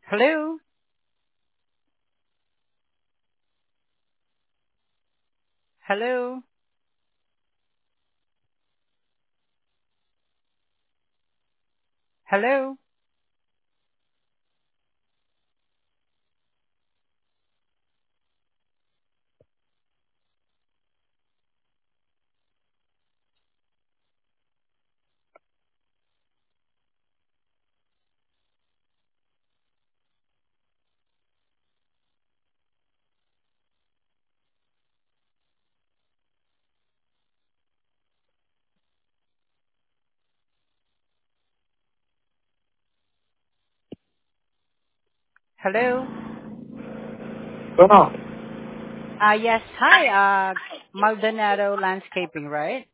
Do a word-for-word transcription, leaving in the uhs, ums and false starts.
Hello? Hello? Hello? Hello? Bueno, Uh, yes, hi, uh, Maldonado Landscaping, right?